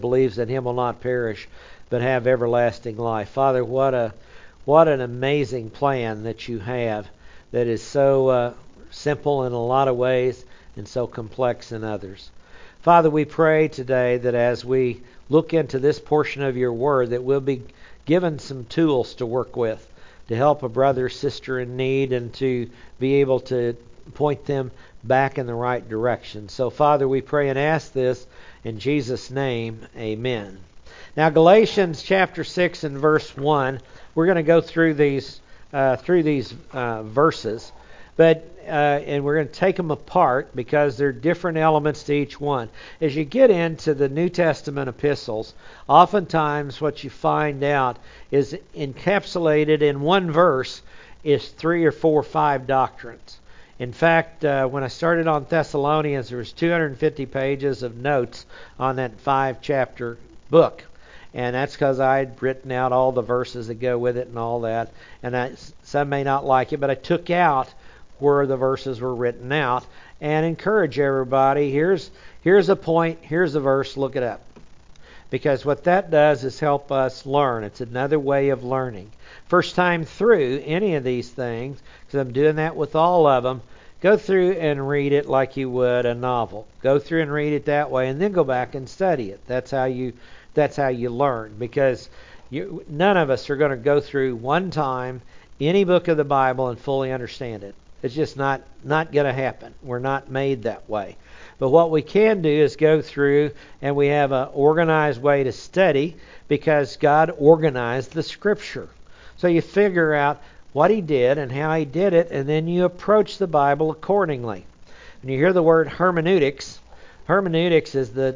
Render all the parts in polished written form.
believes in Him will not perish, but have everlasting life. Father, what an amazing plan that You have that is so simple in a lot of ways and so complex in others. Father, we pray today that as we look into this portion of Your Word, that we'll be given some tools to work with to help a brother or sister in need and to be able to point them back in the right direction. So, Father, we pray and ask this in Jesus' name. Amen. Now, Galatians chapter 6 and verse 1, we're going to go through these verses, and we're going to take them apart because there are different elements to each one. As you get into the New Testament epistles, oftentimes what you find out is encapsulated in one verse is 3 or 4 or 5 doctrines. In fact, when I started on Thessalonians, there was 250 pages of notes on that 5-chapter book. And that's because I had written out all the verses that go with it and all that. And some may not like it, but I took out where the verses were written out and encourage everybody. Here's a point, here's a verse, look it up. Because what that does is help us learn. It's another way of learning. First time through any of these things, because I'm doing that with all of them, go through and read it like you would a novel. Go through and read it that way, and then go back and study it. That's how you learn. Because none of us are going to go through one time any book of the Bible and fully understand it. It's just not going to happen. We're not made that way. But what we can do is go through, and we have an organized way to study because God organized the Scripture. So you figure out what He did and how He did it, and then you approach the Bible accordingly. When you hear the word hermeneutics, hermeneutics is the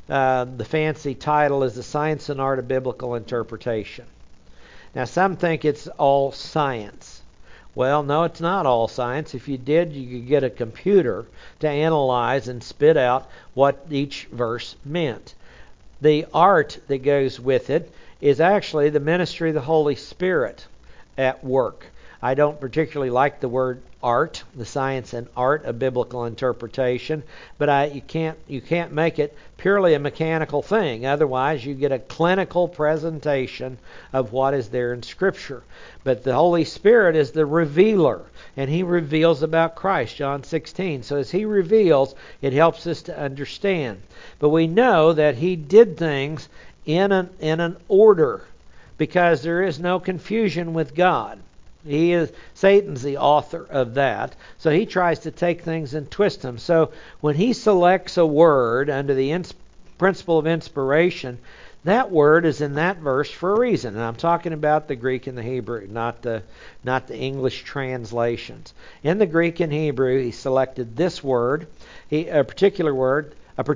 fancy title is the science and art of biblical interpretation. Now some think it's all science. Well, no, it's not all science. If you did, you could get a computer to analyze and spit out what each verse meant. The art that goes with it is actually the ministry of the Holy Spirit at work. I don't particularly like the word art, the science and art of biblical interpretation, but you can't make it purely a mechanical thing. Otherwise, you get a clinical presentation of what is there in Scripture. But the Holy Spirit is the revealer, and He reveals about Christ, John 16. So as He reveals, it helps us to understand. But we know that He did things in an order, because there is no confusion with God. Satan's the author of that. So he tries to take things and twist them. So when he selects a word under the principle of inspiration, that word is in that verse for a reason. And I'm talking about the Greek and the Hebrew, not the English translations. In the Greek and Hebrew, he selected this word, a particular word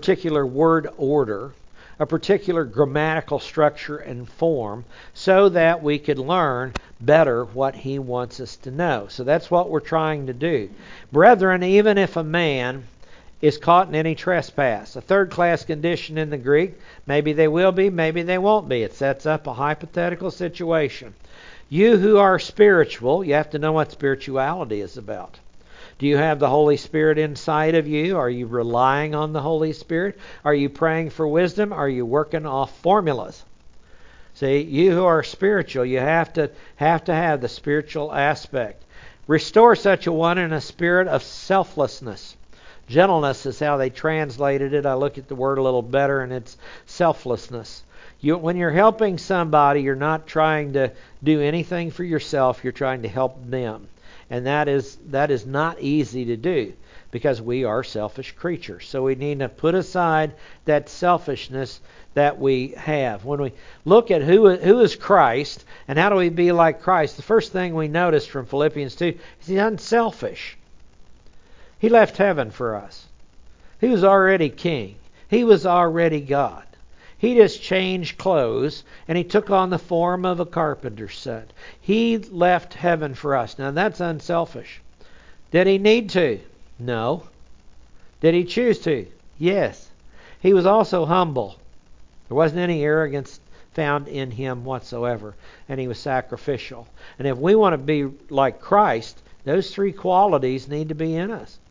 order, a particular grammatical structure and form, so that we could learn better what He wants us to know. So that's what we're trying to do. Brethren, even if a man is caught in any trespass, a third-class condition in the Greek, maybe they will be, maybe they won't be. It sets up a hypothetical situation. You who are spiritual, you have to know what spirituality is about. Do you have the Holy Spirit inside of you? Are you relying on the Holy Spirit? Are you praying for wisdom? Are you working off formulas? See, you who are spiritual, you have to have the spiritual aspect. Restore such a one in a spirit of selflessness. Gentleness is how they translated it. I look at the word a little better, and it's selflessness. When you're helping somebody, you're not trying to do anything for yourself. You're trying to help them. And that is not easy to do, because we are selfish creatures. So we need to put aside that selfishness that we have. When we look at who is Christ and how do we be like Christ, the first thing we notice from Philippians 2 is He's unselfish. He left heaven for us. He was already king. He was already God. He just changed clothes, and He took on the form of a carpenter's son. He left heaven for us. Now that's unselfish. Did He need to? No. Did He choose to? Yes. He was also humble. There wasn't any arrogance found in Him whatsoever, and He was sacrificial. And if we want to be like Christ, those 3 qualities need to be in us.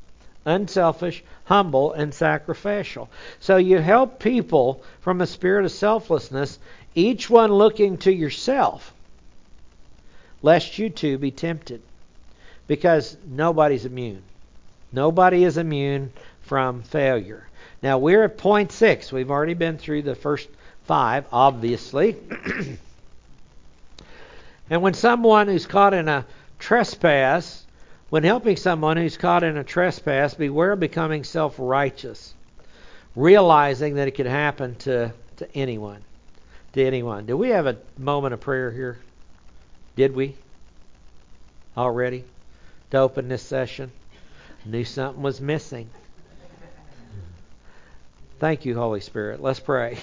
unselfish, humble, and sacrificial. So you help people from a spirit of selflessness, each one looking to yourself, lest you too be tempted. Because nobody's immune. Nobody is immune from failure. Now we're at point 6. We've already been through the first 5, obviously. And when someone who's caught in a trespass, when helping someone who's caught in a trespass, beware of becoming self-righteous, realizing that it could happen to anyone. To anyone. Do we have a moment of prayer here? Did we? Already? To open this session? Knew something was missing. Thank you, Holy Spirit. Let's pray.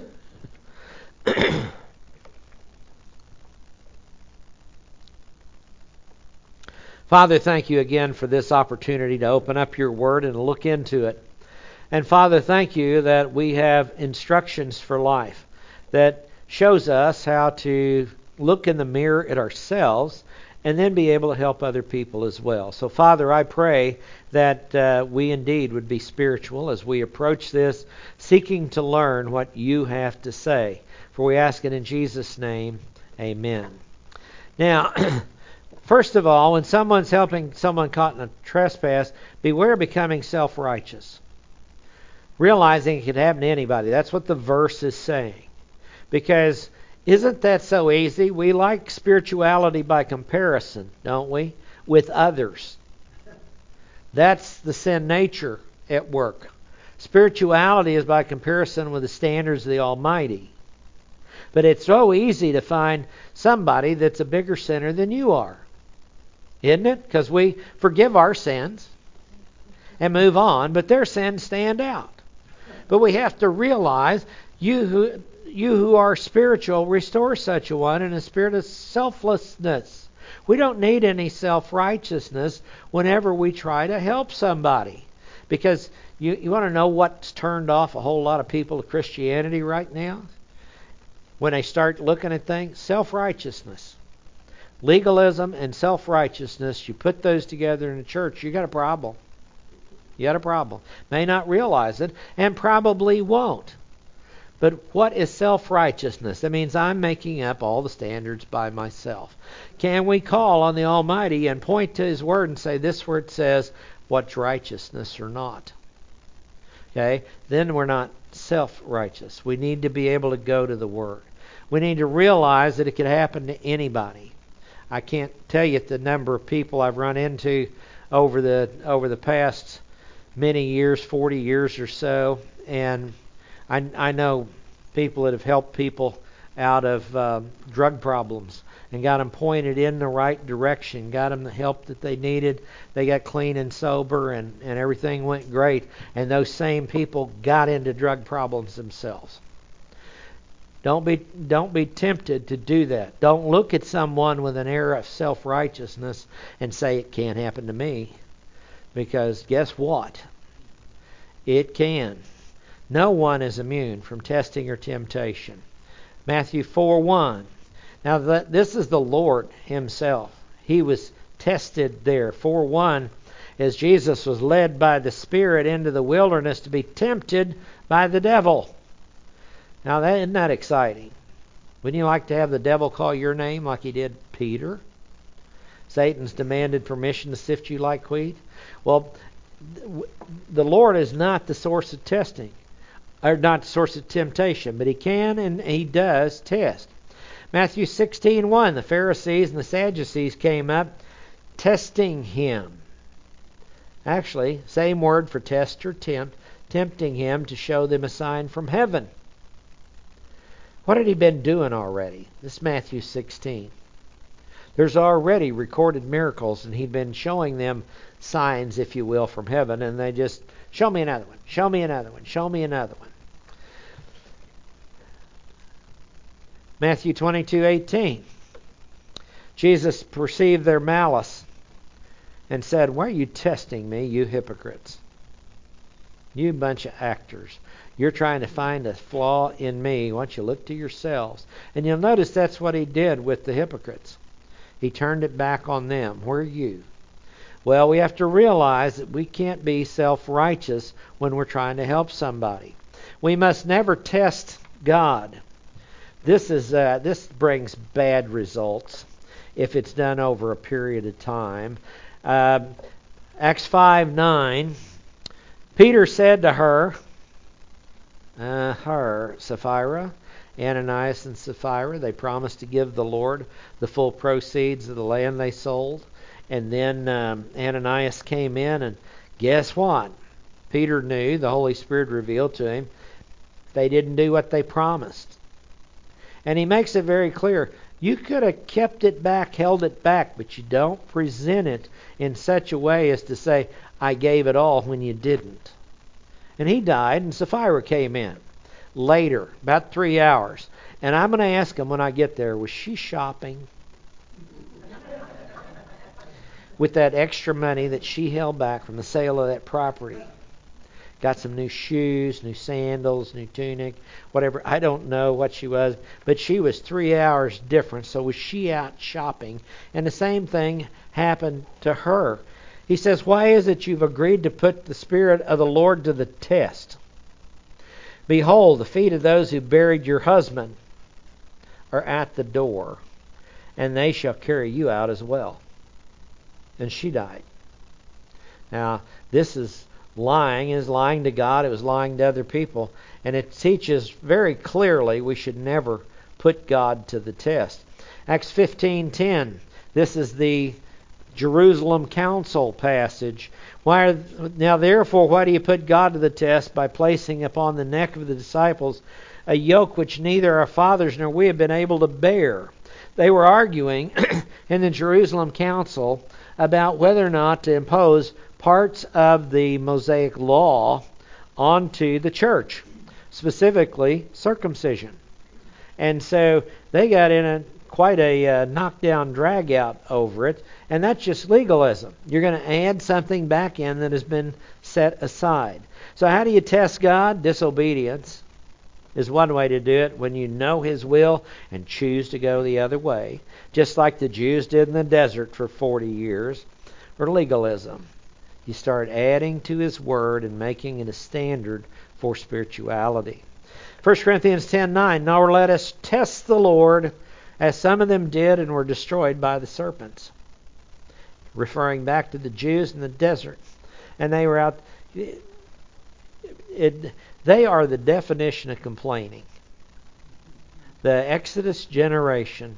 Father, thank you again for this opportunity to open up your word and look into it. And Father, thank you that we have instructions for life that shows us how to look in the mirror at ourselves and then be able to help other people as well. So Father, I pray that we indeed would be spiritual as we approach this, seeking to learn what you have to say. For we ask it in Jesus' name, amen. Now, first of all, when someone's helping someone caught in a trespass, beware of becoming self-righteous. Realizing it could happen to anybody. That's what the verse is saying. Because isn't that so easy? We like spirituality by comparison, don't we? With others. That's the sin nature at work. Spirituality is by comparison with the standards of the Almighty. But it's so easy to find somebody that's a bigger sinner than you are. Isn't it? Because we forgive our sins and move on, but their sins stand out. But we have to realize you who are spiritual, restore such a one in a spirit of selflessness. We don't need any self-righteousness whenever we try to help somebody. Because you want to know what's turned off a whole lot of people to Christianity right now? When they start looking at things, self-righteousness. Legalism and self-righteousness, you put those together in the church, you got a problem. You got a problem. May not realize it, and probably won't. But what is self-righteousness? That means I'm making up all the standards by myself. Can we call on the Almighty and point to His Word and say, this word says what's righteousness or not? Okay? Then we're not self-righteous. We need to be able to go to the Word. We need to realize that it could happen to anybody. I can't tell you the number of people I've run into over the past many years, 40 years or so, and I know people that have helped people out of drug problems and got them pointed in the right direction, got them the help that they needed. They got clean and sober, and everything went great. And those same people got into drug problems themselves. Don't be tempted to do that. Don't look at someone with an air of self-righteousness and say it can't happen to me. Because guess what? It can. No one is immune from testing or temptation. Matthew 4:1. Now this is the Lord Himself. He was tested there. 4:1, as Jesus was led by the Spirit into the wilderness to be tempted by the devil. Now isn't that exciting? Wouldn't you like to have the devil call your name like he did Peter? Satan's demanded permission to sift you like wheat. Well, the Lord is not the source of testing. Or not the source of temptation, but He can and He does test. Matthew 16:1, the Pharisees and the Sadducees came up testing Him. Actually, same word for test or tempt, tempting Him to show them a sign from heaven. What had He been doing already? This is Matthew 16. There's already recorded miracles, and He'd been showing them signs, if you will, from heaven, and they just, show me another one, show me another one, show me another one. Matthew 22:18. Jesus perceived their malice and said, why are you testing me, you hypocrites? You bunch of actors. You're trying to find a flaw in me. Why don't you look to yourselves? And you'll notice that's what He did with the hypocrites. He turned it back on them. Where are you? Well, we have to realize that we can't be self-righteous when we're trying to help somebody. We must never test God. This brings bad results if it's done over a period of time. Acts 5:9. Peter said to her, Sapphira, Ananias and Sapphira, they promised to give the Lord the full proceeds of the land they sold. And then Ananias came in, and guess what? Peter knew, the Holy Spirit revealed to him, they didn't do what they promised. And he makes it very clear, you could have kept it back, held it back, but you don't present it in such a way as to say, I gave it all when you didn't. And he died, and Sapphira came in later, about 3 hours. And I'm going to ask him when I get there, was she shopping? With that extra money that she held back from the sale of that property. Got some new shoes, new sandals, new tunic, whatever. I don't know what she was, but she was 3 hours different. So was she out shopping? And the same thing happened to her. He says, why is it you've agreed to put the Spirit of the Lord to the test? Behold, the feet of those who buried your husband are at the door, and they shall carry you out as well. And she died. Now, this is lying. It is lying to God. It was lying to other people. And it teaches very clearly we should never put God to the test. Acts 15:10. This is the Jerusalem Council passage. Now therefore, why do you put God to the test by placing upon the neck of the disciples a yoke which neither our fathers nor we have been able to bear? They were arguing in the Jerusalem Council about whether or not to impose parts of the Mosaic law onto the church, specifically circumcision. And so they got in quite a knockdown drag out over it, and that's just legalism. You're going to add something back in that has been set aside. So how do you test God? Disobedience is one way to do it, when you know His will and choose to go the other way, just like the Jews did in the desert for 40 years, or legalism. You start adding to His Word and making it a standard for spirituality. 1 Corinthians 10:9, nor let us test the Lord, as some of them did and were destroyed by the serpents. Referring back to the Jews in the desert. And they were out... They are the definition of complaining. The Exodus generation.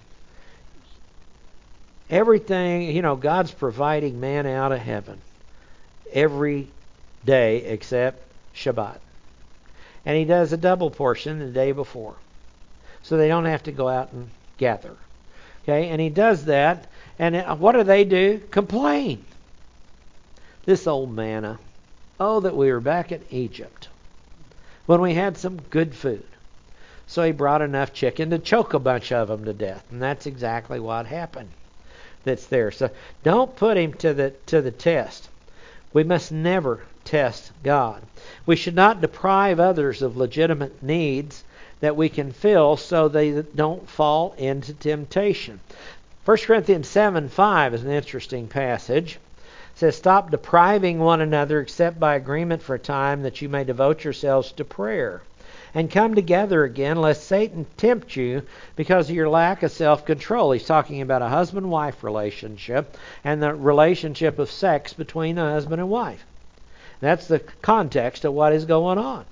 Everything, God's providing manna out of heaven every day except Shabbat. And He does a double portion the day before. So they don't have to go out and gather. Okay, and He does that. And what do? Complain. This old manna. Oh, that we were back in Egypt when we had some good food. So He brought enough chicken to choke a bunch of them to death. And that's exactly what happened. That's there. So don't put Him to the test. We must never test God. We should not deprive others of legitimate needs that we can fill so they don't fall into temptation. 1 Corinthians 7:5 is an interesting passage. It says, stop depriving one another except by agreement for a time, that you may devote yourselves to prayer. And come together again, lest Satan tempt you because of your lack of self-control. He's talking about a husband-wife relationship and the relationship of sex between a husband and wife. That's the context of what is going on.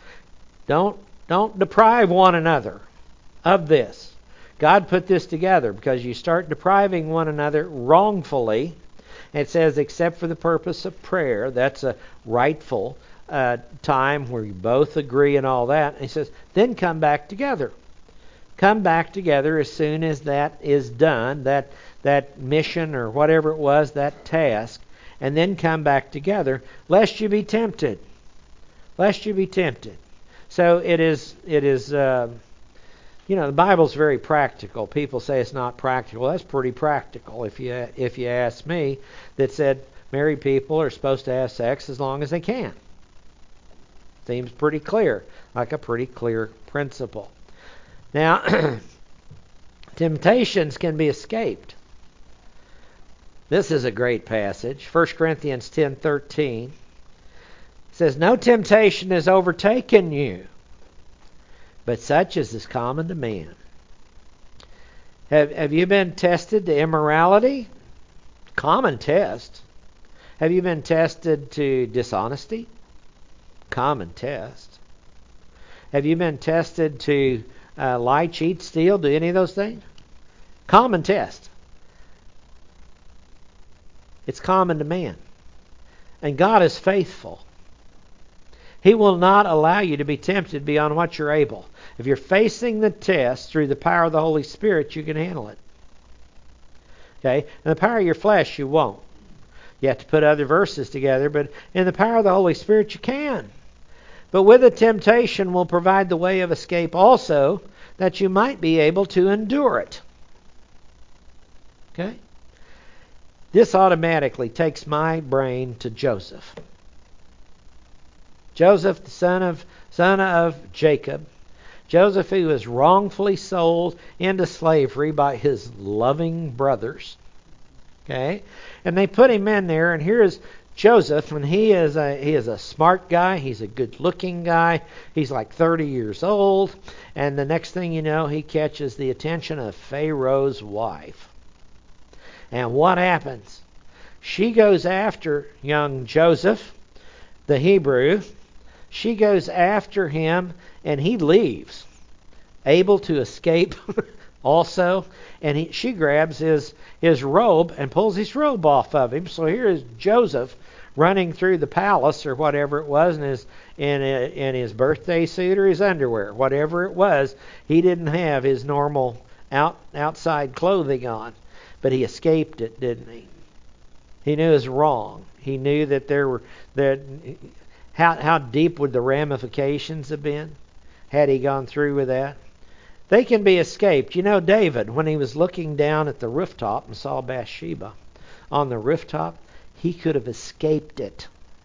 Don't deprive one another of this. God put this together because you start depriving one another wrongfully. It says, except for the purpose of prayer. That's a rightful time where you both agree and all that. And He says, then come back together. Come back together as soon as that is done, that mission or whatever it was, that task, and then come back together, lest you be tempted. Lest you be tempted. So it is. The Bible's very practical. People say it's not practical. That's pretty practical, if you ask me. That said, married people are supposed to have sex as long as they can. Seems pretty clear, like a pretty clear principle. Now, temptations can be escaped. This is a great passage. 1 Corinthians 10:13 says, "No temptation has overtaken you, but such as is common to man." Have you been tested to immorality? Common test. Have you been tested to dishonesty? Common test. Have you been tested to lie, cheat, steal, do any of those things? Common test. It's common to man. And God is faithful. He will not allow you to be tempted beyond what you're able. If you're facing the test through the power of the Holy Spirit, you can handle it. Okay? In the power of your flesh, you won't. You have to put other verses together, but in the power of the Holy Spirit, you can. But with the temptation will provide the way of escape also, that you might be able to endure it. Okay? This automatically takes my brain to Joseph. Joseph, the son of Jacob. Joseph, who was wrongfully sold into slavery by his loving brothers. Okay? And they put him in there, and here is Joseph, and he is a smart guy. He's a good-looking guy. He's like 30 years old. And the next thing you know, he catches the attention of Pharaoh's wife. And what happens? She goes after young Joseph, the Hebrew. She goes after him, and he leaves, able to escape also. And she grabs his robe and pulls his robe off of him. So here is Joseph running through the palace or whatever it was in his birthday suit or his underwear, whatever it was. He didn't have his normal outside clothing on, but he escaped it, didn't he? He knew it was wrong. He knew that how deep would the ramifications have been had he gone through with that? They can be escaped. You know, David, when he was looking down at the rooftop and saw Bathsheba on the rooftop, he could have escaped it.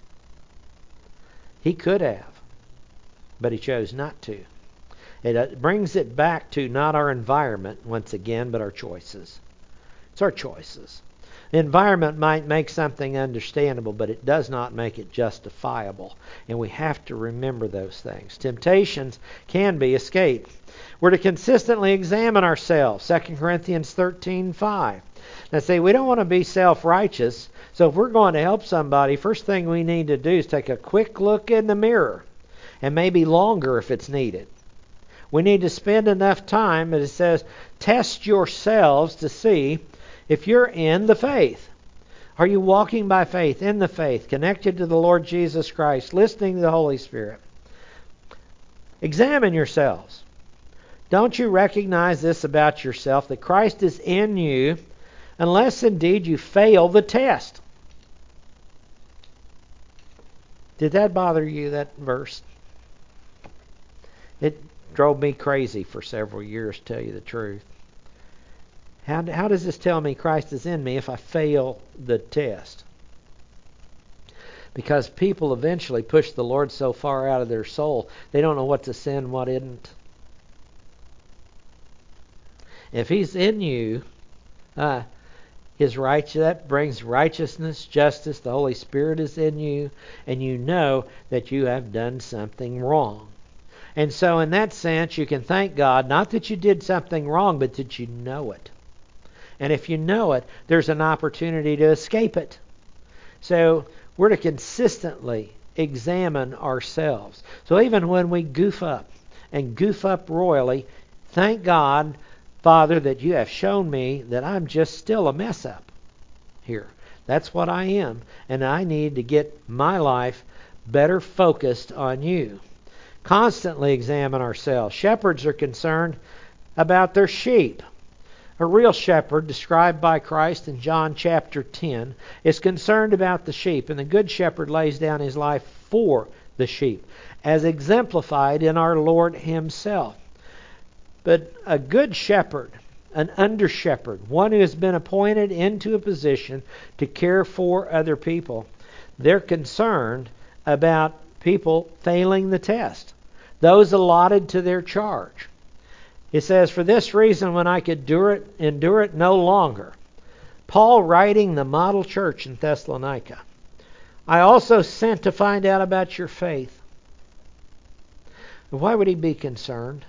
He could have, but he chose not to. It brings it back to not our environment once again, but our choices. It's our choices. The environment might make something understandable, but it does not make it justifiable. And we have to remember those things. Temptations can be escaped. We're to consistently examine ourselves. 2 Corinthians 13:5. Now see, we don't want to be self-righteous. So if we're going to help somebody, first thing we need to do is take a quick look in the mirror. And maybe longer if it's needed. We need to spend enough time, as it says, test yourselves to see if you're in the faith. Are you walking by faith, in the faith, connected to the Lord Jesus Christ, listening to the Holy Spirit? Examine yourselves. Don't you recognize this about yourself, that Christ is in you, unless indeed you fail the test? Did that bother you, that verse? It drove me crazy for several years, to tell you the truth. How does this tell me Christ is in me if I fail the test? Because people eventually push the Lord so far out of their soul, they don't know what to sin, what isn't. If He's in you, that brings righteousness, justice. The Holy Spirit is in you, and you know that you have done something wrong. And so in that sense, you can thank God, not that you did something wrong, but that you know it. And if you know it, there's an opportunity to escape it. So we're to consistently examine ourselves. So even when we goof up, and goof up royally, thank God, Father, that you have shown me that I'm just still a mess up here. That's what I am. And I need to get my life better focused on you. Constantly examine ourselves. Shepherds are concerned about their sheep. A real shepherd, described by Christ in John chapter 10, is concerned about the sheep. And the good shepherd lays down his life for the sheep, as exemplified in our Lord Himself. But a good shepherd, an under-shepherd, one who has been appointed into a position to care for other people, they're concerned about people failing the test, those allotted to their charge. It says, "For this reason, when I could endure it no longer, Paul writing the model church in Thessalonica. I also sent to find out about your faith. Why would he be concerned?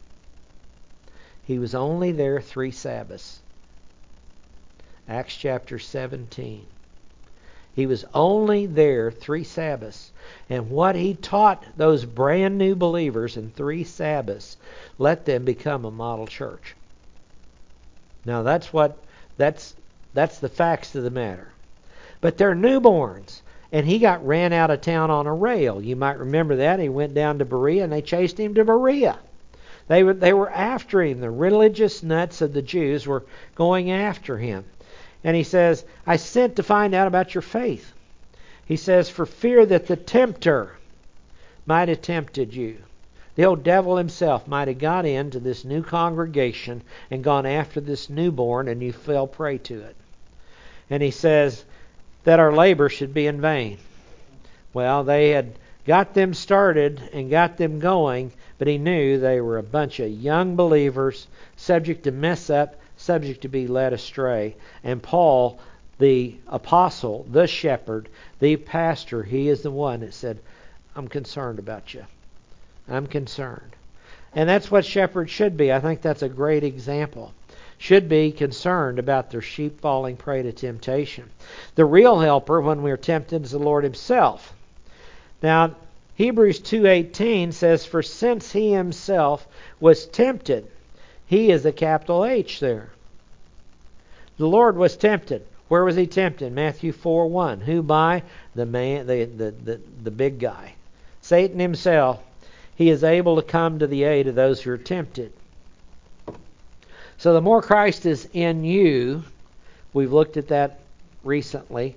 He was only there 3 Sabbaths. Acts chapter 17. He was only there 3 Sabbaths. And what he taught those brand new believers in 3 Sabbaths, let them become a model church. Now that's the facts of the matter. But they're newborns. And he got ran out of town on a rail. You might remember that. He went down to Berea and they chased him to Berea. They were after him. The religious nuts of the Jews were going after him. And he says, I sent to find out about your faith. He says, for fear that the tempter might have tempted you. The old devil himself might have got into this new congregation and gone after this newborn, and you fell prey to it. And he says that our labor should be in vain. Well, they had got them started and got them going, but he knew they were a bunch of young believers subject to mess up, subject to be led astray. And Paul, the apostle, the shepherd, the pastor, he is the one that said, I'm concerned about you. I'm concerned. And that's what shepherds should be. I think that's a great example. Should be concerned about their sheep falling prey to temptation. The real helper when we're tempted is the Lord himself. Now, Hebrews 2:18 says, for since he himself was tempted, he is a capital H there. The Lord was tempted. Where was he tempted? Matthew 4:1. Who by? The man, the big guy. Satan himself. He is able to come to the aid of those who are tempted. So the more Christ is in you, we've looked at that recently.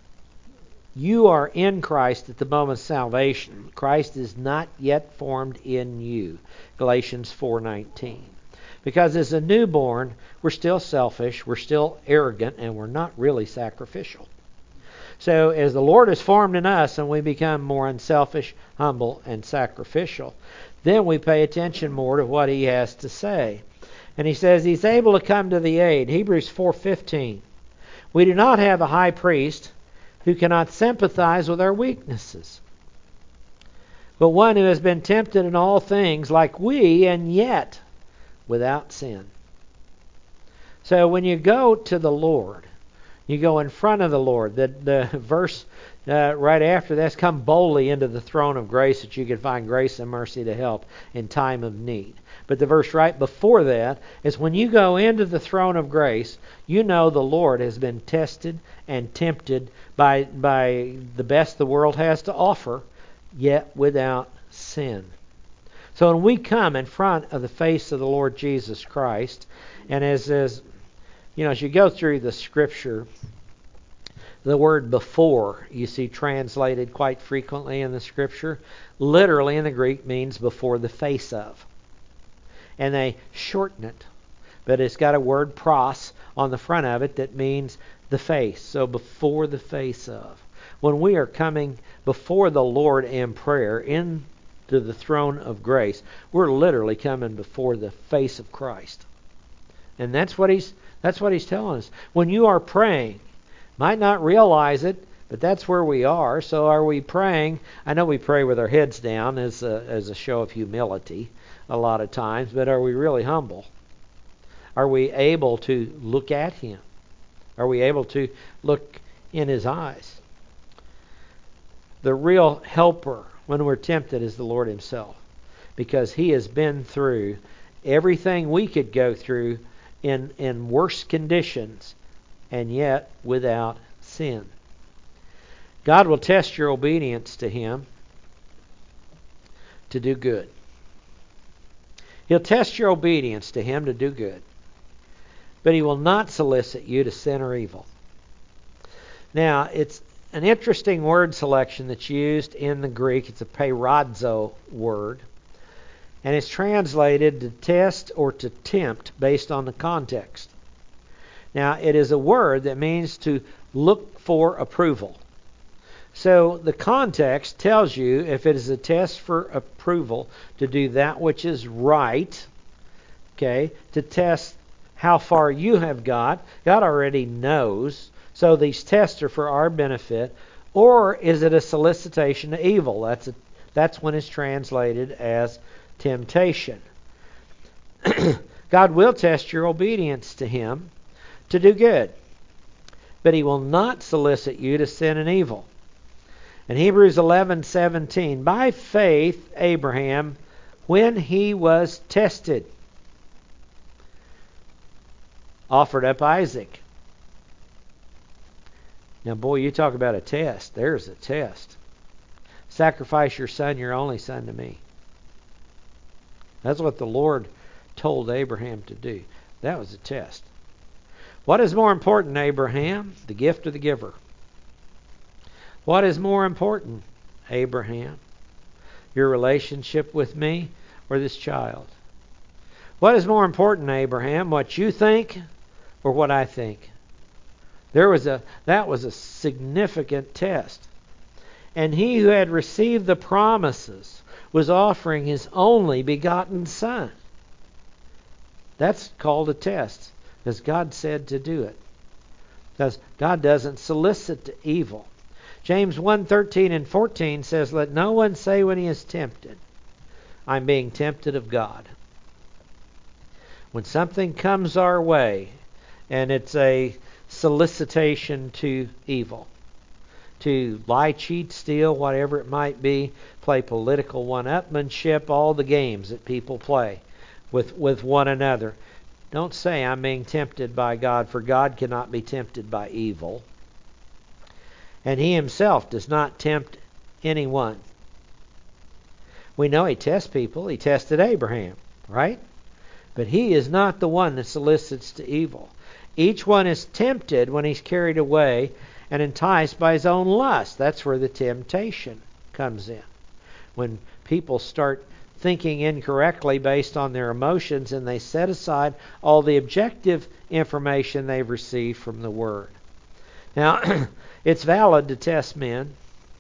You are in Christ at the moment of salvation. Christ is not yet formed in you. Galatians 4:19. Because as a newborn, we're still selfish, we're still arrogant, and we're not really sacrificial. So as the Lord is formed in us and we become more unselfish, humble, and sacrificial, then we pay attention more to what he has to say. And he says he's able to come to the aid. Hebrews 4:15. We do not have a high priest who cannot sympathize with our weaknesses, but one who has been tempted in all things like we, and yet without sin. So when you go to the Lord, you go in front of the Lord. The verse right after that's, come boldly into the throne of grace that you can find grace and mercy to help in time of need. But the verse right before that is when you go into the throne of grace, you know the Lord has been tested and tempted by the best the world has to offer, yet without sin. So when we come in front of the face of the Lord Jesus Christ, and as you go through the Scripture, the word before you see translated quite frequently in the Scripture, literally in the Greek means before the face of. And they shorten it, but it's got a word pros on the front of it that means the face. So before the face of. When we are coming before the Lord in prayer, into the throne of grace, we're literally coming before the face of Christ. And that's what he's telling us. When you are praying, might not realize it, but that's where we are. So are we praying? I know we pray with our heads down as a show of humility a lot of times, but are we really humble? Are we able to look at him? Are we able to look in his eyes? The real helper when we're tempted is the Lord himself, because he has been through everything we could go through in worse conditions, and yet without sin. God will test your obedience to him to do good. He'll test your obedience to him to do good. But he will not solicit you to sin or evil. Now, it's an interesting word selection that's used in the Greek. It's a peirazo word. And it's translated to test or to tempt based on the context. Now, it is a word that means to look for approval. So the context tells you if it is a test for approval to do that which is right, okay, to test how far you have got. God already knows. So these tests are for our benefit. Or is it a solicitation to evil? That's when it's translated as temptation. God will test your obedience to Him to do good, but He will not solicit you to sin and evil. In Hebrews 11:17, by faith Abraham, when he was tested, offered up Isaac. Now, boy, you talk about a test. There's a test. Sacrifice your son, your only son, to me. That's what the Lord told Abraham to do. That was a test. What is more important, Abraham? The gift or the giver? What is more important, Abraham? Your relationship with me or this child? What is more important, Abraham? What you think or what I think? That was a significant test. And he who had received the promises was offering his only begotten son. That's called a test, because God said to do it. Because God doesn't solicit to evil. James 1:13 and 14 says, let no one say when he is tempted, I'm being tempted of God. When something comes our way, and it's a solicitation to evil, to lie, cheat, steal, whatever it might be, play political one-upmanship, all the games that people play with one another. Don't say I'm being tempted by God, for God cannot be tempted by evil. And He Himself does not tempt anyone. We know He tests people. He tested Abraham, right? But He is not the one that solicits to evil. Each one is tempted when he's carried away and enticed by his own lust. That's where the temptation comes in. When people start thinking incorrectly based on their emotions and they set aside all the objective information they've received from the Word. Now, it's valid to test men.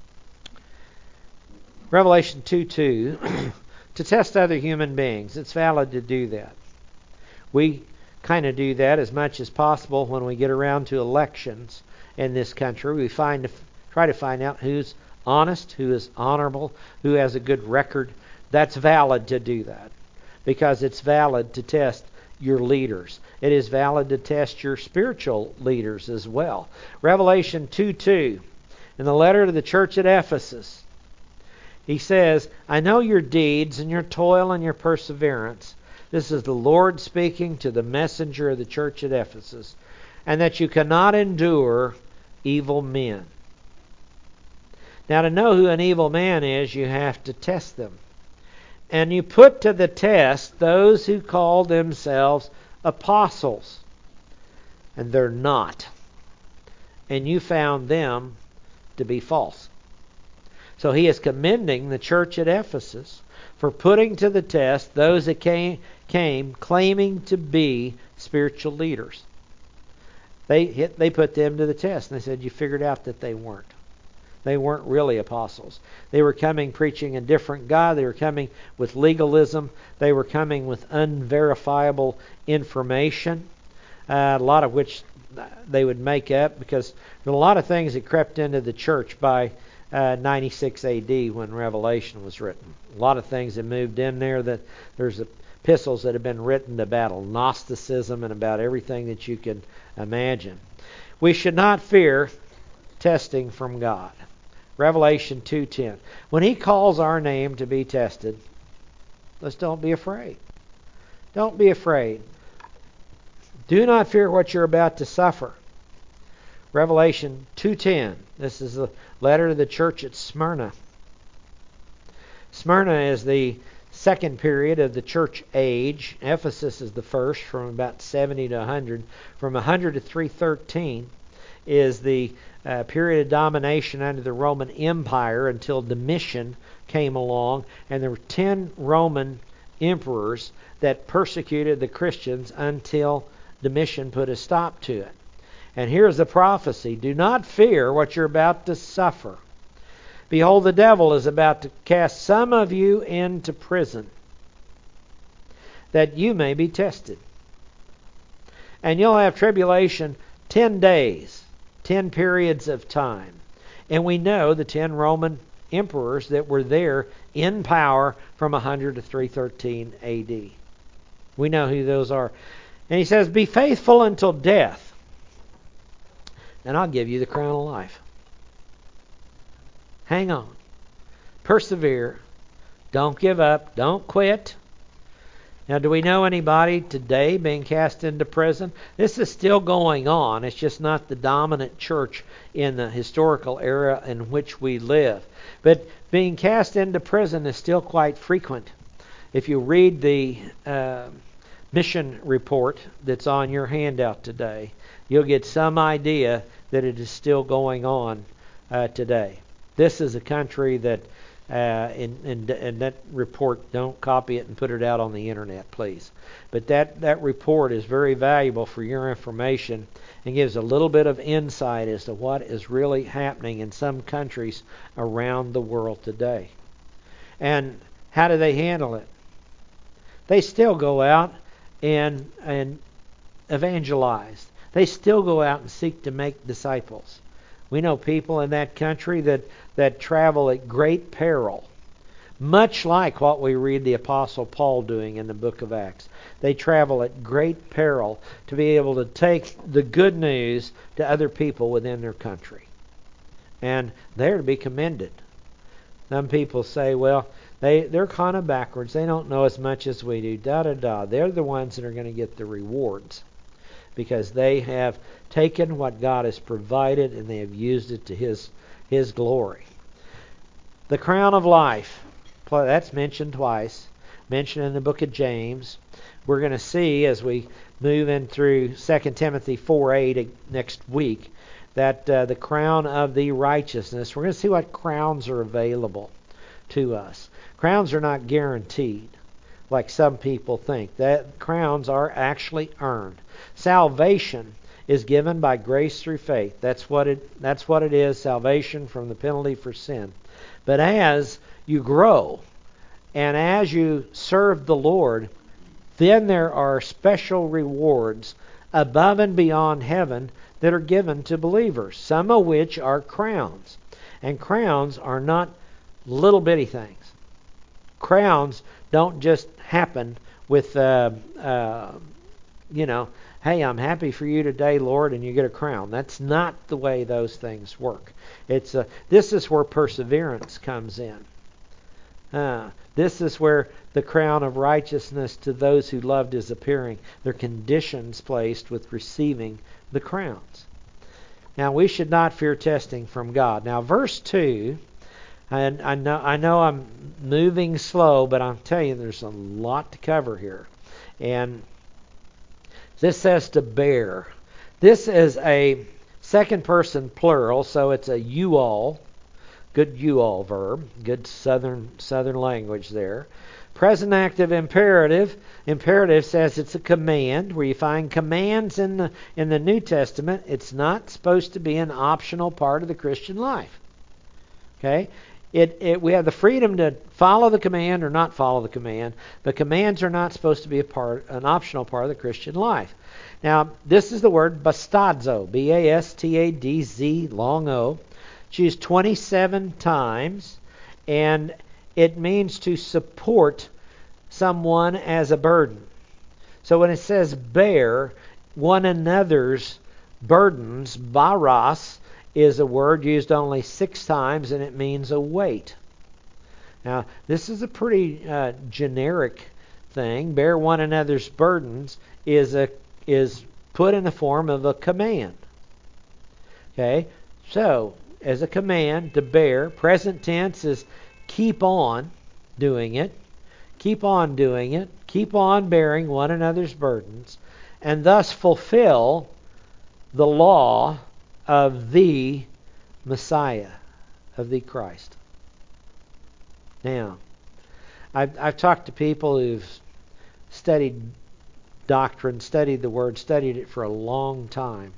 Revelation 2:2, to test other human beings. It's valid to do that. We kind of do that as much as possible when we get around to elections in this country. We try to find out who's honest, who is honorable, who has a good record. That's valid to do that, because it's valid to test your leaders. It is valid to test your spiritual leaders as well. Revelation 2:2, in the letter to the church at Ephesus, he says, I know your deeds and your toil and your perseverance. This is the Lord speaking to the messenger of the church at Ephesus. And that you cannot endure evil men. Now, to know who an evil man is, you have to test them. And you put to the test those who call themselves apostles. And they're not. And you found them to be false. So he is commending the church at Ephesus for putting to the test those that came claiming to be spiritual leaders. They put them to the test, and they said, you figured out that they weren't. They weren't really apostles. They were coming preaching a different God. They were coming with legalism. They were coming with unverifiable information, a lot of which they would make up, because there were a lot of things that crept into the church by 96 AD when Revelation was written. A lot of things that moved in there. That there's epistles that have been written about Gnosticism and about everything that you can imagine. We should not fear testing from God. Revelation 2:10. When He calls our name to be tested, let's don't be afraid. Don't be afraid. Do not fear what you're about to suffer. Revelation 2:10. This is the letter to the church at Smyrna. Smyrna is the second period of the church age. Ephesus is the first, from about 70 to 100. From 100 to 313 is the period of domination under the Roman Empire until Domitian came along. And there were 10 Roman emperors that persecuted the Christians until Domitian put a stop to it. And here's the prophecy. Do not fear what you're about to suffer. Behold, the devil is about to cast some of you into prison, that you may be tested. And you'll have tribulation 10 days, 10 periods of time. And we know the 10 Roman emperors that were there in power from 100 to 313 AD. We know who those are. And he says, be faithful until death, and I'll give you the crown of life. Hang on. Persevere. Don't give up. Don't quit. Now, do we know anybody today being cast into prison? This is still going on. It's just not the dominant church in the historical era in which we live. But being cast into prison is still quite frequent. If you read the mission report that's on your handout today, you'll get some idea that it is still going on today. This is a country that in that report, don't copy it and put it out on the internet, please. But that report is very valuable for your information and gives a little bit of insight as to what is really happening in some countries around the world today. And how do they handle it? They still go out and evangelize. They still go out and seek to make disciples. We know people in that country that travel at great peril, much like what we read the Apostle Paul doing in the book of Acts. They travel at great peril to be able to take the good news to other people within their country. And they're to be commended. Some people say, well, they're kind of backwards. They don't know as much as we do. They're the ones that are going to get the rewards, because they have taken what God has provided and they have used it to His glory. The crown of life, that's mentioned twice, mentioned in the book of James. We're going to see as we move in through 2 Timothy 4:8 next week that the crown of the righteousness, we're going to see what crowns are available to us. Crowns are not guaranteed like some people think. That crowns are actually earned. Salvation is given by grace through faith. That's what it is, salvation from the penalty for sin. But as you grow and as you serve the Lord, then there are special rewards above and beyond heaven that are given to believers, some of which are crowns. And crowns are not little bitty things. Crowns don't just happen with, hey, I'm happy for you today, Lord, and you get a crown. That's not the way those things work. This is where perseverance comes in. This is where the crown of righteousness to those who loved is appearing. There are conditions placed with receiving the crowns. Now, we should not fear testing from God. Now, verse 2, and I know I'm moving slow, but I'll tell you there's a lot to cover here. And this says to bear. This is a second person plural, so it's a you all. Good you all verb. Good southern language there. Present active imperative. Imperative says it's a command. Where you find commands in the New Testament, it's not supposed to be an optional part of the Christian life. Okay? We have the freedom to follow the command or not follow the command, but commands are not supposed to be an optional part of the Christian life. Now, this is the word bastadzo, B-A-S-T-A-D-Z, long O. It's used 27 times, and it means to support someone as a burden. So when it says bear one another's burdens, baras, is a word used only 6 times, and it means a weight. Now, this is a pretty generic thing. Bear one another's burdens is put in the form of a command. Okay? So, as a command to bear, present tense is keep on doing it. Keep on doing it. Keep on bearing one another's burdens, and thus fulfill the law of the Messiah, of the Christ. Now, I've talked to people who've studied doctrine, studied the Word, studied it for a long time.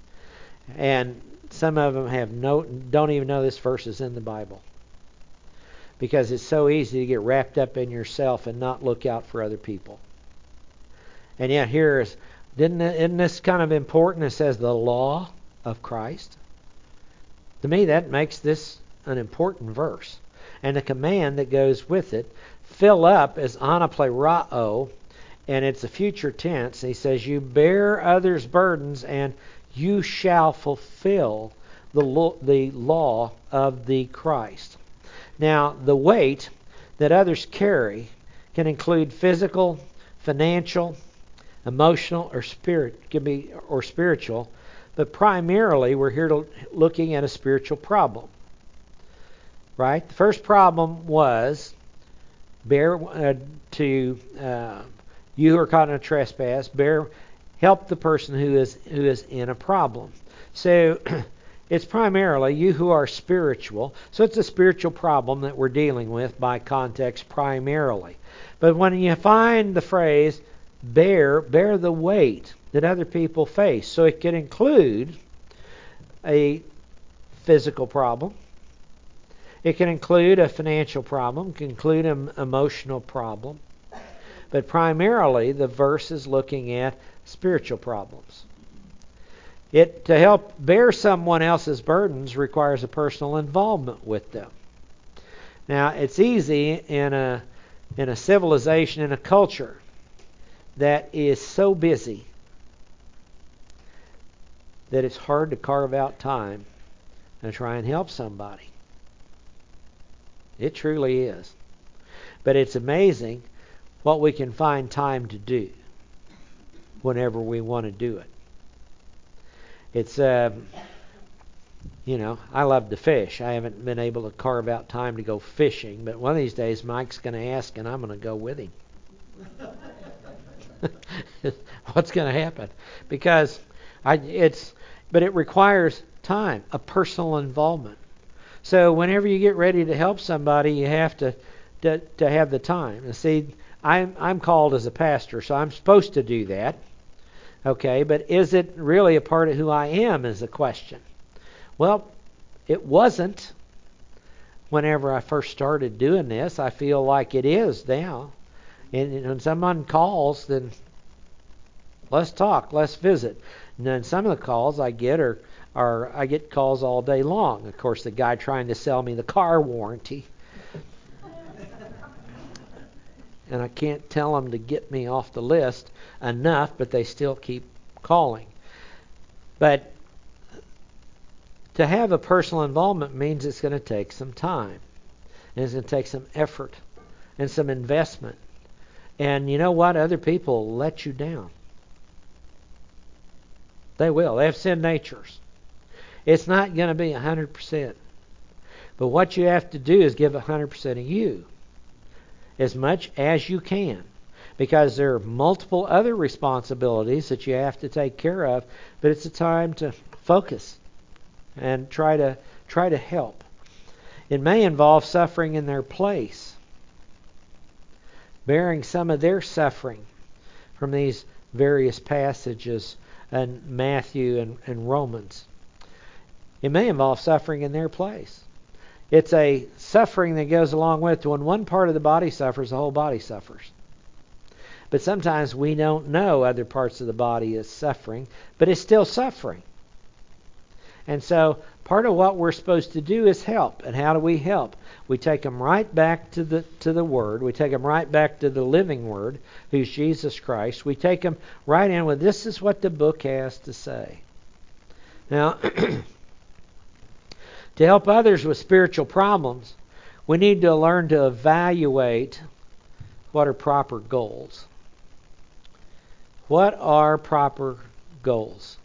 And some of them don't even know this verse is in the Bible. Because it's so easy to get wrapped up in yourself and not look out for other people. And yet here is Isn't this kind of important? It says the law of Christ. To me, that makes this an important verse. And the command that goes with it, fill up, is anaplerao, and it's a future tense. He says, you bear others' burdens, and you shall fulfill the law of the Christ. Now, the weight that others carry can include physical, financial, emotional, or spiritual, but primarily we're here looking at a spiritual problem. Right? The first problem was you who are caught in a trespass, help the person who is in a problem. So it's primarily you who are spiritual. So it's a spiritual problem that we're dealing with by context primarily. But when you find the phrase bear the weight that other people face, so it can include a physical problem. It can include a financial problem, can include an emotional problem. But primarily, the verse is looking at spiritual problems. To help bear someone else's burdens requires a personal involvement with them. Now, it's easy in a civilization, in a culture that is so busy that it's hard to carve out time and try and help somebody. It truly is. But it's amazing what we can find time to do whenever we want to do it. It's, I love to fish. I haven't been able to carve out time to go fishing, but one of these days Mike's going to ask and I'm going to go with him. What's going to happen? Because but it requires time, a personal involvement. So whenever you get ready to help somebody, you have to have the time. And see, I'm called as a pastor, so I'm supposed to do that. Okay, but is it really a part of who I am is the question. Well, it wasn't whenever I first started doing this. I feel like it is now. And when someone calls, then let's talk, let's visit. And then some of the calls I get are I get calls all day long. Of course, the guy trying to sell me the car warranty. And I can't tell them to get me off the list enough, but they still keep calling. But to have a personal involvement means it's going to take some time. And it's going to take some effort and some investment. And you know what? Other people will let you down. They will. They have sin natures. It's not going to be 100%. But what you have to do is give 100% of you. As much as you can. Because there are multiple other responsibilities that you have to take care of. But it's a time to focus and try to help. It may involve suffering in their place. Bearing some of their suffering from these various passages in Matthew and Romans. It may involve suffering in their place. It's a suffering that goes along with when one part of the body suffers, the whole body suffers. But sometimes we don't know other parts of the body is suffering, but it's still suffering. And so part of what we're supposed to do is help. And how do we help? We take them right back to the Word. We take them right back to the living Word, who's Jesus Christ. We take them right in with, this is what the book has to say. Now, to help others with spiritual problems, we need to learn to evaluate what are proper goals. What are proper goals?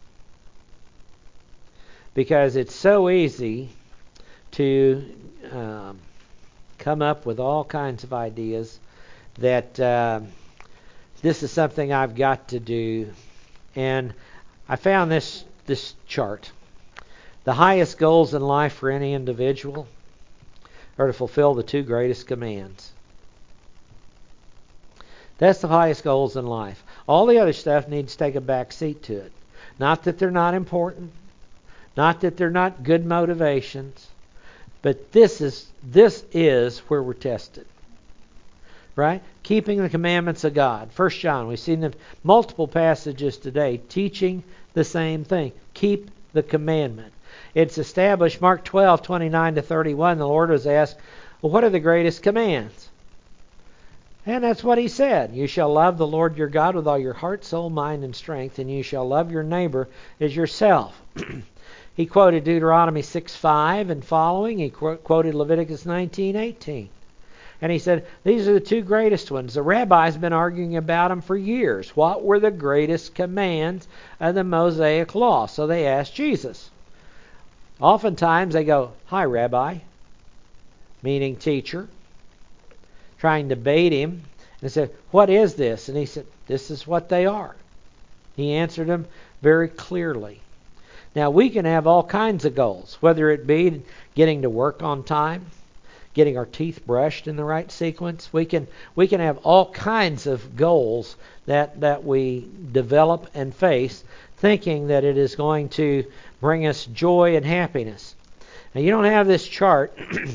Because it's so easy to come up with all kinds of ideas that this is something I've got to do. And I found this chart. The highest goals in life for any individual are to fulfill the two greatest commands. That's the highest goals in life. All the other stuff needs to take a back seat to it. Not that they're not important. Not that they're not good motivations. But this is where we're tested. Right? keeping the commandments of God. 1 John, we've seen the multiple passages today teaching the same thing. Keep the commandment. It's established, Mark 12:29-31, the Lord was asked, well, what are the greatest commands? And that's what he said. You shall love the Lord your God with all your heart, soul, mind, and strength, and you shall love your neighbor as yourself. He quoted Deuteronomy 6:5 and following. He quoted Leviticus 19:18. And he said, these are the two greatest ones. The rabbis have been arguing about them for years. What were the greatest commands of the Mosaic Law? So they asked Jesus. Oftentimes they go, hi, Rabbi, meaning teacher, trying to bait him. And they said, what is this? And he said, this is what they are. He answered them very clearly. Now, we can have all kinds of goals, whether it be getting to work on time, getting our teeth brushed in the right sequence. We can have all kinds of goals that we develop and face, thinking that it is going to bring us joy and happiness. Now, you don't have this chart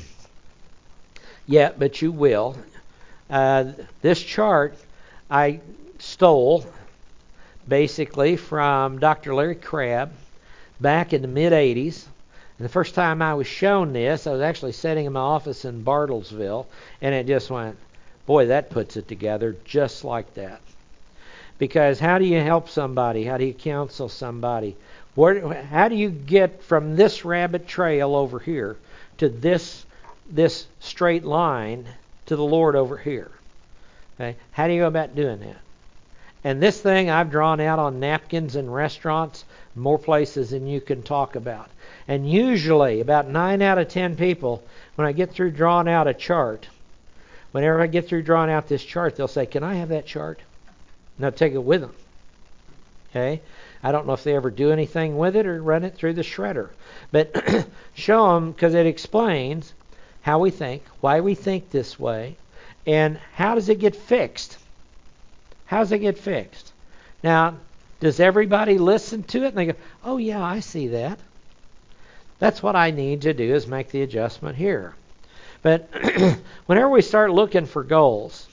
yet, but you will. This chart I stole basically from Dr. Larry Crabb back in the mid-'80s. And the first time I was shown this, I was actually sitting in my office in Bartlesville, and it just went, boy, that puts it together just like that. Because how do you help somebody? How do you counsel somebody? How do you get from this rabbit trail over here to this straight line to the Lord over here? Okay? How do you go about doing that? And this thing I've drawn out on napkins in restaurants, more places than you can talk about. And usually, about 9 out of 10 people, when I get through drawing out a chart, whenever I get through drawing out this chart, they'll say, can I have that chart? And I'll take it with them. Okay? I don't know if they ever do anything with it or run it through the shredder. But show them, because it explains how we think, why we think this way, and how does it get fixed. How does it get fixed? Now, does everybody listen to it and they go, oh yeah, I see that? That's what I need to do, is make the adjustment here. But whenever we start looking for goals,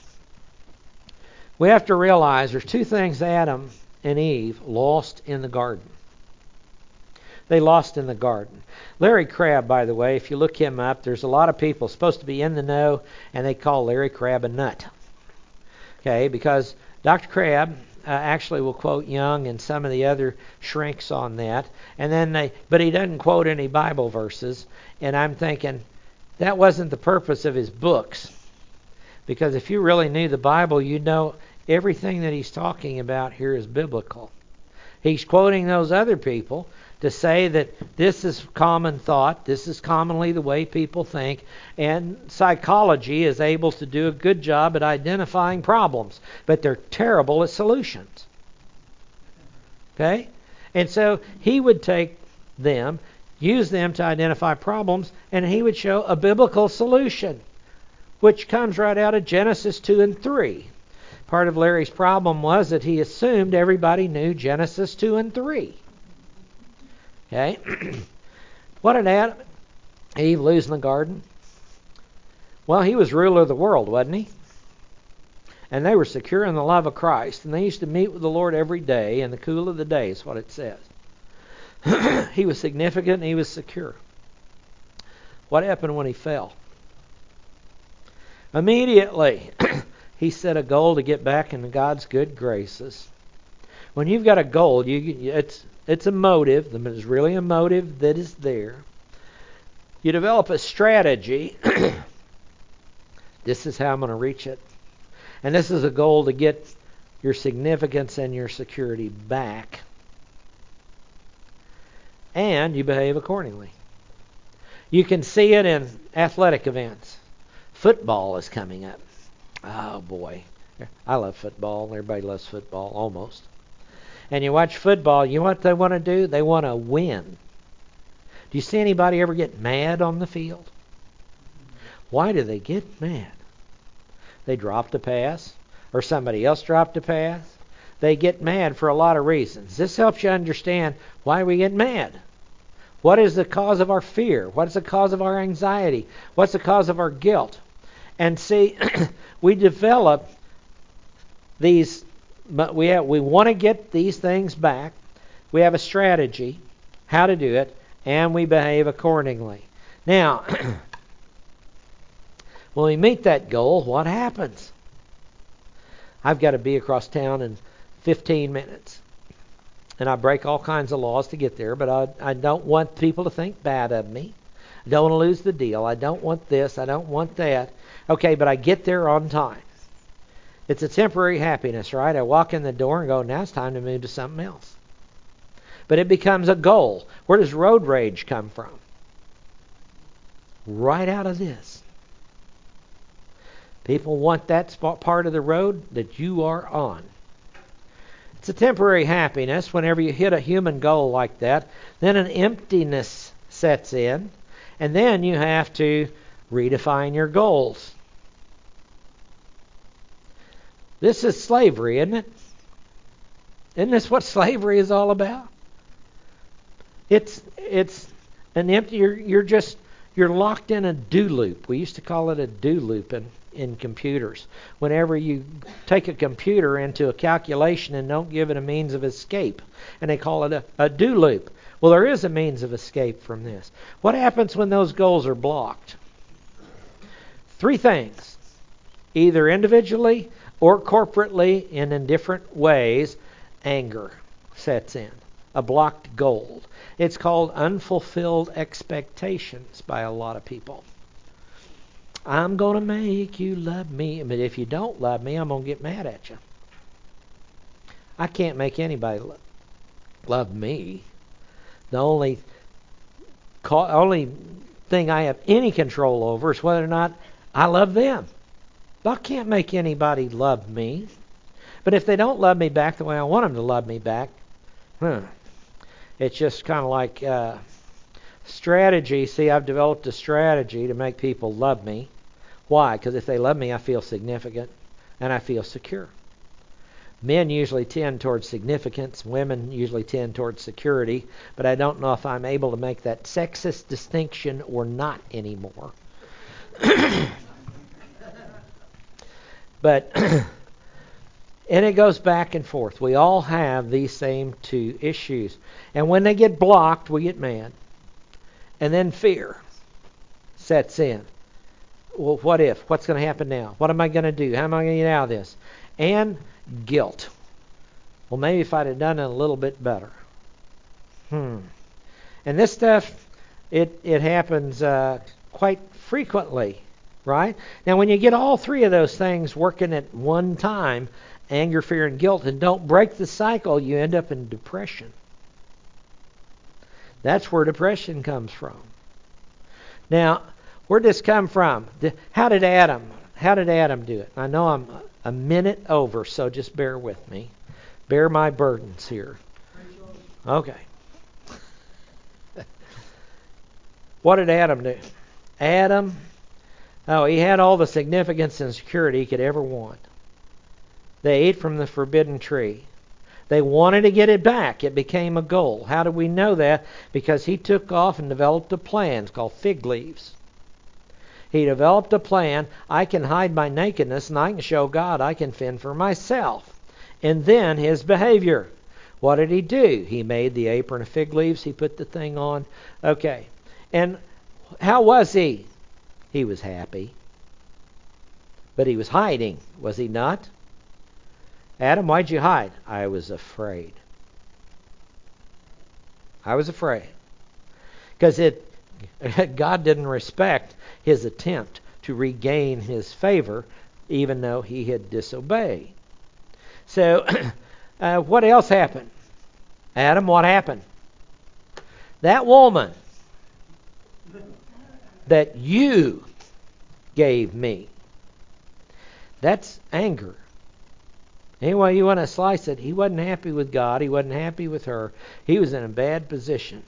we have to realize there's two things Adam and Eve lost in the garden. They lost in the garden. Larry Crabb, by the way, if you look him up, there's a lot of people supposed to be in the know, and they call Larry Crabb a nut. Okay, because Dr. Crabb actually will quote Young and some of the other shrinks on that, but he doesn't quote any Bible verses. And I'm thinking that wasn't the purpose of his books, because if you really knew the Bible, you'd know everything that he's talking about here is biblical. He's quoting those other people to say that this is common thought, this is commonly the way people think, and psychology is able to do a good job at identifying problems, but they're terrible at solutions. Okay? And so he would take them, use them to identify problems, and he would show a biblical solution, which comes right out of Genesis 2 and 3. Part of Larry's problem was that he assumed everybody knew Genesis 2 and 3. Okay? What did Adam and Eve lose in the garden? Well, he was ruler of the world, wasn't he? And they were secure in the love of Christ. And they used to meet with the Lord every day in the cool of the day, is what it says. He was significant and he was secure. What happened when he fell? Immediately, he set a goal to get back into God's good graces. When you've got a goal, it's a motive. There's really a motive that is there. You develop a strategy. This is how I'm going to reach it. And this is a goal to get your significance and your security back. And you behave accordingly. You can see it in athletic events. Football is coming up. Oh boy. I love football. Everybody loves football, almost. And you watch football, you know what they want to do? They want to win. Do you see anybody ever get mad on the field? Why do they get mad? They dropped a pass, or somebody else dropped a pass. They get mad for a lot of reasons. This helps you understand why we get mad. What is the cause of our fear? What is the cause of our anxiety? What's the cause of our guilt? And see, we develop these, but we want to get these things back. We have a strategy how to do it, and we behave accordingly. Now, when we meet that goal, what happens? I've got to be across town in 15 minutes. And I break all kinds of laws to get there, but I don't want people to think bad of me. I don't want to lose the deal. I don't want this. I don't want that. Okay, but I get there on time. It's a temporary happiness, right? I walk in the door and go, now it's time to move to something else. But it becomes a goal. Where does road rage come from? Right out of this. People want that part of the road that you are on. It's a temporary happiness. Whenever you hit a human goal like that, then an emptiness sets in, and then you have to redefine your goals. This is slavery, isn't it? Isn't this what slavery is all about? It's an empty. You're locked in a do loop. We used to call it a do loop in computers. Whenever you take a computer into a calculation and don't give it a means of escape, and they call it a do loop. Well, there is a means of escape from this. What happens when those goals are blocked? 3 things. Either individually or corporately and in different ways, anger sets in. A blocked goal. It's called unfulfilled expectations by a lot of people. I'm going to make you love me, but if you don't love me, I'm going to get mad at you. I can't make anybody love me. The only thing I have any control over is whether or not I love them. I can't make anybody love me. But if they don't love me back the way I want them to love me back, it's just kind of like strategy. See, I've developed a strategy to make people love me. Why? Because if they love me, I feel significant and I feel secure. Men usually tend towards significance. Women usually tend towards security. But I don't know if I'm able to make that sexist distinction or not anymore. But, and it goes back and forth. We all have these same 2 issues. And when they get blocked, we get mad. And then fear sets in. Well, what if? What's going to happen now? What am I going to do? How am I going to get out of this? And guilt. Well, maybe if I'd have done it a little bit better. And this stuff, it happens quite frequently, right? Now, when you get all 3 of those things working at one time, anger, fear, and guilt, and don't break the cycle, you end up in depression. That's where depression comes from. Now, where did this come from? How did Adam do it? I know I'm a minute over, so just bear with me. Bear my burdens here. Okay. What did Adam do? Adam, he had all the significance and security he could ever want. They ate from the forbidden tree. They wanted to get it back. It became a goal. How do we know that? Because he took off and developed a plan. It's called fig leaves. He developed a plan. I can hide my nakedness and I can show God I can fend for myself. And then his behavior. What did he do? He made the apron of fig leaves. He put the thing on. Okay. And how was he? He was happy. But he was hiding, was he not? Adam, why'd you hide? I was afraid. I was afraid. Because God didn't respect his attempt to regain his favor, even though he had disobeyed. So, what else happened? Adam, what happened? That woman that you gave me, that's anger. Anyway, you want to slice it, he wasn't happy with God. He wasn't happy with her. He was in a bad position.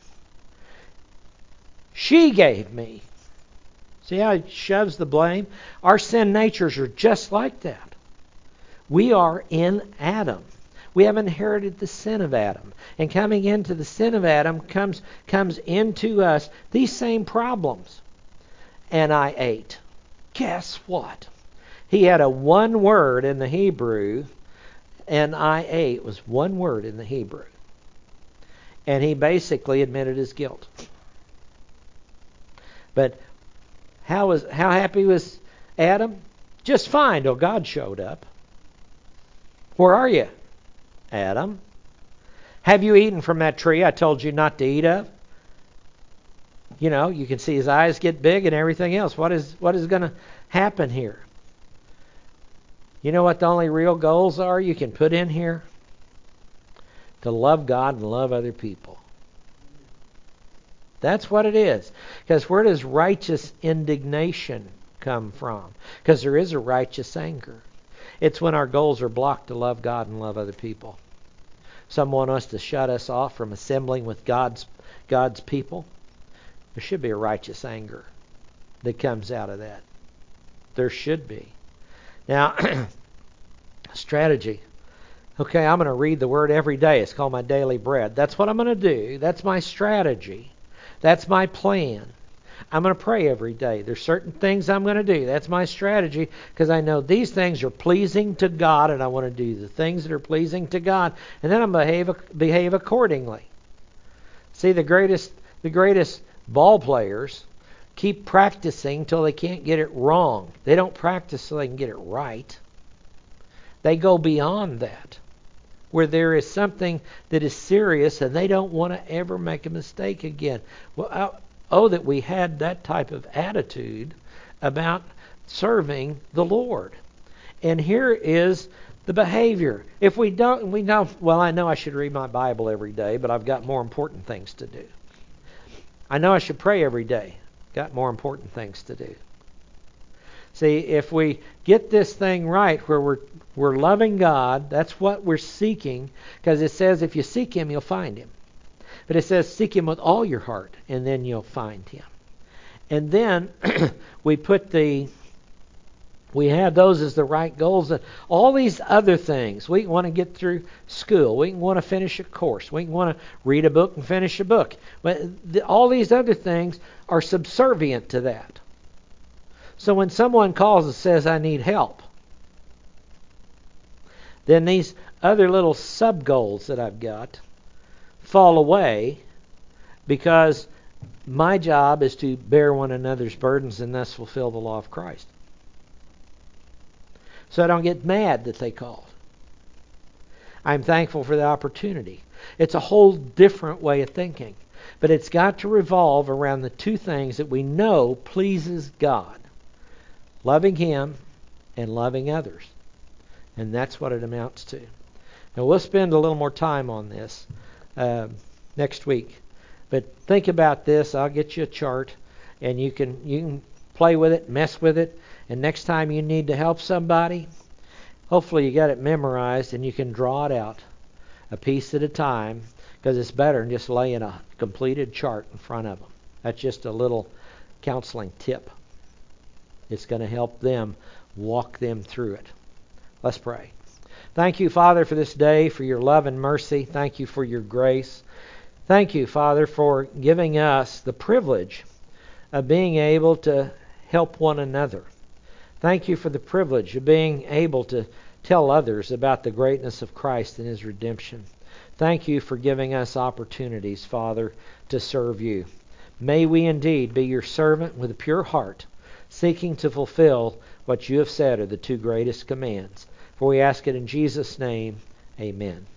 She gave me. See how he shoves the blame? Our sin natures are just like that. We are in Adam. We have inherited the sin of Adam. And coming into the sin of Adam comes into us these same problems. And I ate. Guess what? He had a one word in the Hebrew N-I-A. It was one word in the Hebrew. And he basically admitted his guilt. But how happy was Adam? Just fine till God showed up. Where are you, Adam? Have you eaten from that tree I told you not to eat of? You know, you can see his eyes get big and everything else. What is going to happen here? You know what the only real goals are you can put in here? To love God and love other people. That's what it is. Because where does righteous indignation come from? Because there is a righteous anger. It's when our goals are blocked to love God and love other people. Some want us to shut us off from assembling with God's people. There should be a righteous anger that comes out of that. There should be. Now, strategy. Okay, I'm going to read the Word every day. It's called my daily bread. That's what I'm going to do. That's my strategy. That's my plan. I'm going to pray every day. There's certain things I'm going to do. That's my strategy because I know these things are pleasing to God and I want to do the things that are pleasing to God. And then I'm going to behave accordingly. See, the greatest ball players keep practicing till they can't get it wrong. They don't practice so they can get it right. They go beyond that, where there is something that is serious and they don't want to ever make a mistake again. Well, that we had that type of attitude about serving the Lord. And here is the behavior. If we don't, well, I know I should read my Bible every day, but I've got more important things to do. I know I should pray every day. Got more important things to do. See, if we get this thing right where we're loving God, that's what we're seeking, because it says if you seek Him, you'll find Him. But it says seek Him with all your heart, and then you'll find Him. And then we have those as the right goals. All these other things, we want to get through school. We want to finish a course. We want to read a book and finish a book. But all these other things are subservient to that. So when someone calls and says, I need help, then these other little sub-goals that I've got fall away because my job is to bear one another's burdens and thus fulfill the law of Christ. So I don't get mad that they called. I'm thankful for the opportunity. It's a whole different way of thinking. But it's got to revolve around the two things that we know pleases God. Loving Him and loving others. And that's what it amounts to. Now we'll spend a little more time on this next week. But think about this. I'll get you a chart and you can play with it, mess with it. And next time you need to help somebody, hopefully you got it memorized and you can draw it out a piece at a time, because it's better than just laying a completed chart in front of them. That's just a little counseling tip. It's going to help them walk them through it. Let's pray. Thank you, Father, for this day, for your love and mercy. Thank you for your grace. Thank you, Father, for giving us the privilege of being able to help one another. Thank you for the privilege of being able to tell others about the greatness of Christ and His redemption. Thank you for giving us opportunities, Father, to serve you. May we indeed be your servant with a pure heart, seeking to fulfill what you have said are the two greatest commands. For we ask it in Jesus' name, amen.